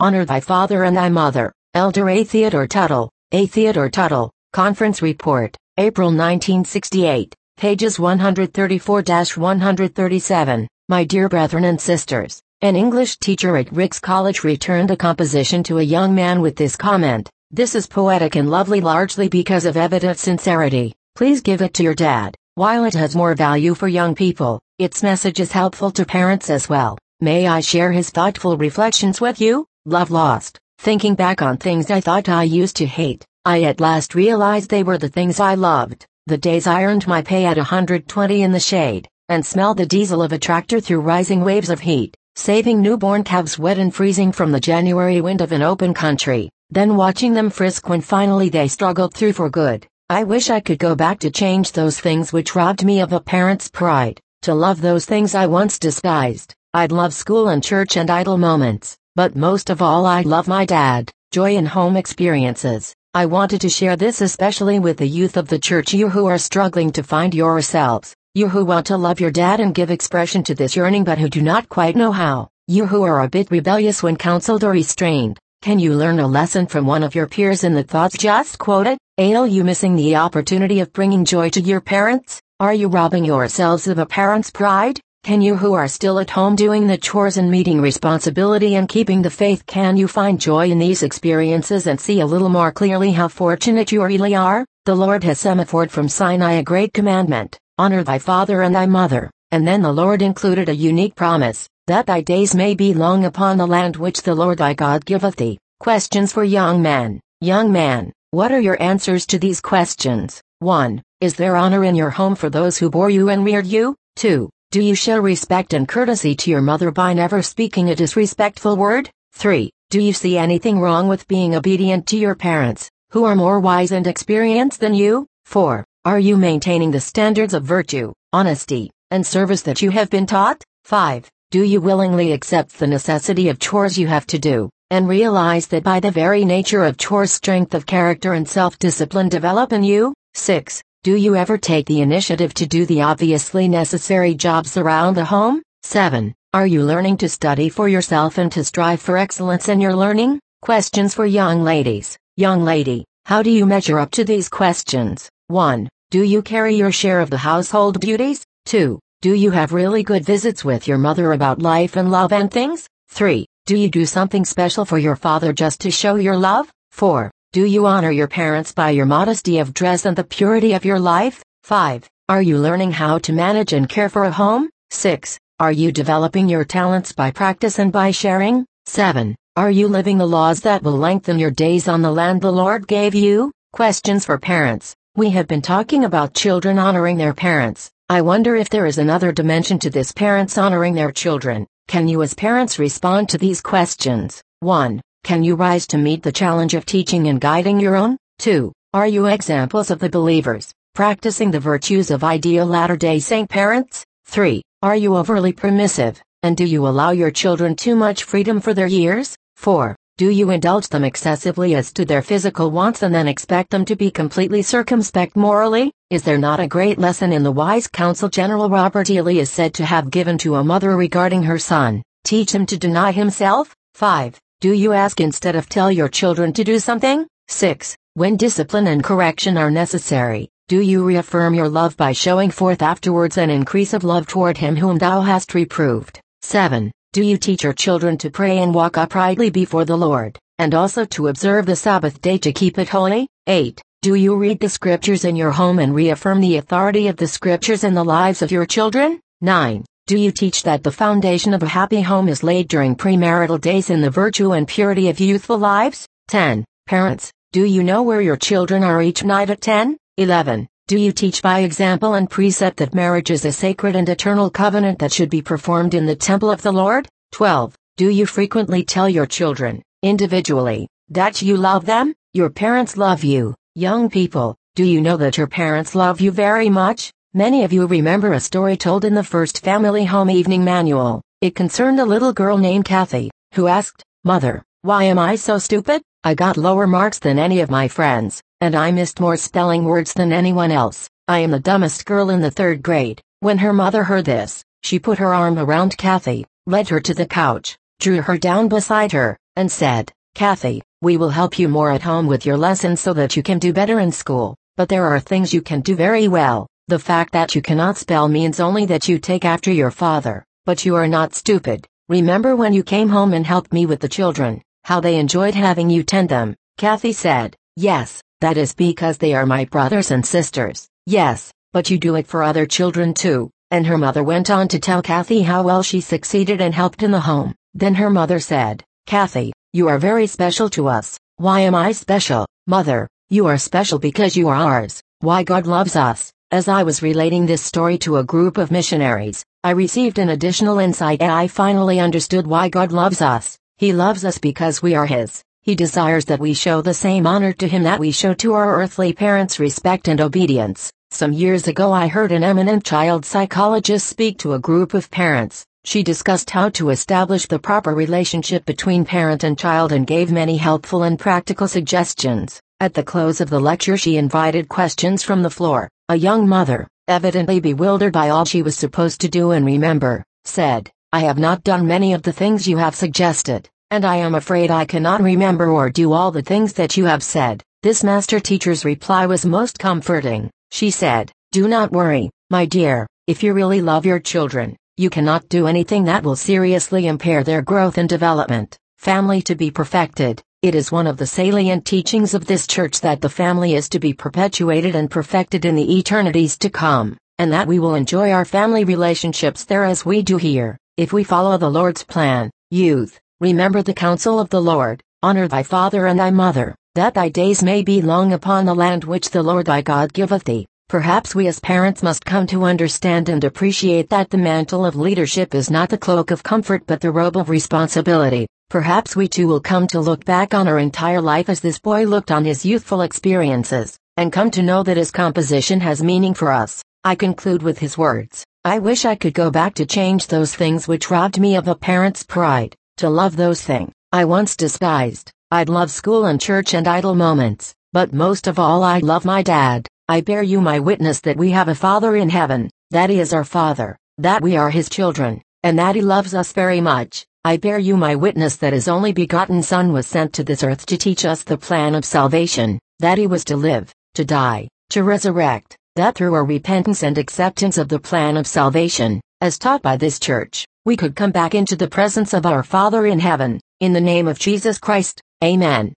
Honor thy father and thy mother. Elder A. Theodore Tuttle. A. Theodore Tuttle. Conference Report, April 1968, pages 134-137. My dear brethren and sisters, an English teacher at Ricks College returned a composition to a young man with this comment: "This is poetic and lovely largely because of evident sincerity. Please give it to your dad. While it has more value for young people, its message is helpful to parents as well. May I share his thoughtful reflections with you? Love lost. Thinking back on things I thought I used to hate, I at last realized they were the things I loved. The days I earned my pay at 120 in the shade, and smelled the diesel of a tractor through rising waves of heat, saving newborn calves wet and freezing from the January wind of an open country, then watching them frisk when finally they struggled through for good. I wish I could go back to change those things which robbed me of a parent's pride, to love those things I once despised. I'd love school and church and idle moments, but most of all I'd love my dad, joy in home experiences. I wanted to share this especially with the youth of the church, you who are struggling to find yourselves, you who want to love your dad and give expression to this yearning but who do not quite know how, you who are a bit rebellious when counseled or restrained. Can you learn a lesson from one of your peers in the thoughts just quoted? Are you missing the opportunity of bringing joy to your parents? Are you robbing yourselves of a parent's pride? Can you who are still at home doing the chores and meeting responsibility and keeping the faith, can you find joy in these experiences and see a little more clearly how fortunate you really are? The Lord has semaphore from Sinai a great commandment: honor thy father and thy mother, and then the Lord included a unique promise, that thy days may be long upon the land which the Lord thy God giveth thee. Questions for young men. Young man, what are your answers to these questions? 1. Is there honor in your home for those who bore you and reared you? 2. Do you show respect and courtesy to your mother by never speaking a disrespectful word? 3. Do you see anything wrong with being obedient to your parents, who are more wise and experienced than you? 4. Are you maintaining the standards of virtue, honesty, and service that you have been taught? 5. Do you willingly accept the necessity of chores you have to do, and realize that by the very nature of chores strength of character and self-discipline develop in you? 6. Do you ever take the initiative to do the obviously necessary jobs around the home? 7. Are you learning to study for yourself and to strive for excellence in your learning? Questions for young ladies. Young lady, how do you measure up to these questions? 1. Do you carry your share of the household duties? 2. Do you have really good visits with your mother about life and love and things? 3. Do you do something special for your father just to show your love? 4. Do you honor your parents by your modesty of dress and the purity of your life? 5. Are you learning how to manage and care for a home? 6. Are you developing your talents by practice and by sharing? 7. Are you living the laws that will lengthen your days on the land the Lord gave you? Questions for parents. We have been talking about children honoring their parents. I wonder if there is another dimension to this: parents honoring their children. Can you as parents respond to these questions? 1. Can you rise to meet the challenge of teaching and guiding your own? 2. Are you examples of the believers, practicing the virtues of ideal Latter-day Saint parents? 3. Are you overly permissive, and do you allow your children too much freedom for their years? 4. Do you indulge them excessively as to their physical wants and then expect them to be completely circumspect morally? Is there not a great lesson in the wise counsel General Robert Ely is said to have given to a mother regarding her son? Teach him to deny himself. 5. Do you ask instead of tell your children to do something? 6. When discipline and correction are necessary, do you reaffirm your love by showing forth afterwards an increase of love toward him whom thou hast reproved? 7. Do you teach your children to pray and walk uprightly before the Lord, and also to observe the Sabbath day to keep it holy? 8. Do you read the scriptures in your home and reaffirm the authority of the scriptures in the lives of your children? 9. Do you teach that the foundation of a happy home is laid during premarital days in the virtue and purity of youthful lives? 10. Parents, do you know where your children are each night at 10? 11. Do you teach by example and precept that marriage is a sacred and eternal covenant that should be performed in the temple of the Lord? 12. Do you frequently tell your children, individually, that you love them? Your parents love you. Young people, do you know that your parents love you very much? Many of you remember a story told in the first family home evening manual. It concerned a little girl named Kathy, who asked, "Mother, why am I so stupid? I got lower marks than any of my friends, and I missed more spelling words than anyone else. I am the dumbest girl in the 3rd grade." When her mother heard this, she put her arm around Kathy, led her to the couch, drew her down beside her, and said, "Kathy, we will help you more at home with your lessons so that you can do better in school, but there are things you can do very well. The fact that you cannot spell means only that you take after your father, but you are not stupid. Remember when you came home and helped me with the children, how they enjoyed having you tend them?" Kathy said, "Yes, that is because they are my brothers and sisters." "Yes, but you do it for other children too." And her mother went on to tell Kathy how well she succeeded and helped in the home. Then her mother said, "Kathy, you are very special to us." "Why am I special, Mother?" "You are special because you are ours." Why God loves us. As I was relating this story to a group of missionaries, I received an additional insight and I finally understood why God loves us. He loves us because we are His. He desires that we show the same honor to Him that we show to our earthly parents, respect and obedience. Some years ago I heard an eminent child psychologist speak to a group of parents. She discussed how to establish the proper relationship between parent and child and gave many helpful and practical suggestions. At the close of the lecture she invited questions from the floor. A young mother, evidently bewildered by all she was supposed to do and remember, said, "I have not done many of the things you have suggested, and I am afraid I cannot remember or do all the things that you have said." This master teacher's reply was most comforting. She said, "Do not worry, my dear, if you really love your children, you cannot do anything that will seriously impair their growth and development." Family to be perfected. It is one of the salient teachings of this church that the family is to be perpetuated and perfected in the eternities to come, and that we will enjoy our family relationships there as we do here, if we follow the Lord's plan. Youth, remember the counsel of the Lord, honor thy father and thy mother, that thy days may be long upon the land which the Lord thy God giveth thee. Perhaps we as parents must come to understand and appreciate that the mantle of leadership is not the cloak of comfort but the robe of responsibility. Perhaps we too will come to look back on our entire life as this boy looked on his youthful experiences, and come to know that his composition has meaning for us. I conclude with his words, "I wish I could go back to change those things which robbed me of a parent's pride, to love those things I once despised. I'd love school and church and idle moments, but most of all I love my dad. I bear you my witness that we have a Father in heaven, that He is our Father, that we are His children, and that He loves us very much. I bear you my witness that His only begotten Son was sent to this earth to teach us the plan of salvation, that He was to live, to die, to resurrect, that through our repentance and acceptance of the plan of salvation, as taught by this church, we could come back into the presence of our Father in heaven. In the name of Jesus Christ, Amen."